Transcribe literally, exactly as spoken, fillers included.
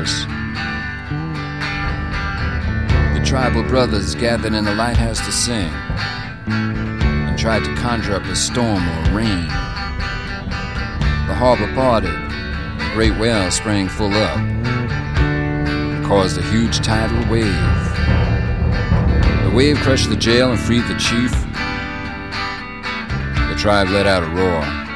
verse. The tribal brothers gathered in the lighthouse to sing and tried to conjure up a storm or rain. The harbor parted, a great whale sprang full up and caused a huge tidal wave. The wave crushed the jail and freed the chief. The tribe let out a roar.